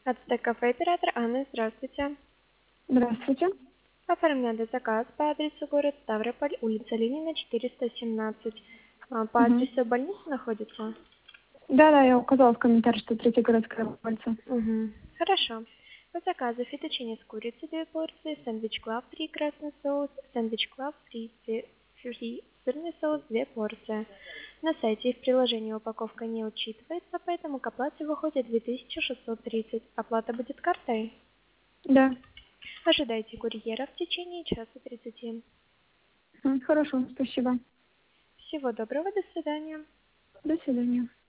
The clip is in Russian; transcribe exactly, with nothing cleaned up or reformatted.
Ацтек кафе, оператор Анна, здравствуйте. Здравствуйте. Оформляли заказ по адресу город Ставрополь, улица Ленина, четыреста семнадцать. А, По Мгм. адресу больницы находится? Да-да, я указала в комментарии, что третья городская больница. Угу. Хорошо. По заказу фетучини с курицей две порции, сэндвич клав три красный соус, сэндвич клав три фри сырный соус две порции. На сайте и в приложении упаковка не учитывается, поэтому к оплате выходит две тысячи шестьсот тридцать. Оплата будет картой. Да. Ожидайте курьера в течение часа тридцати. М, Хорошо, спасибо. Всего доброго, до свидания. До свидания.